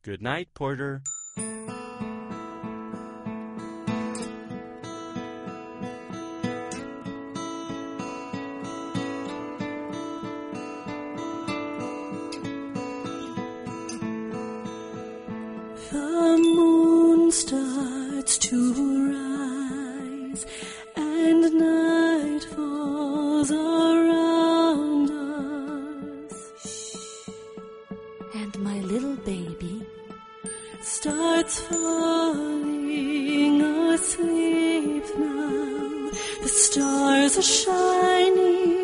Good night, Porter. The moon starts to rise, and night falls around us. And my little baby starts falling asleep now. The stars are shining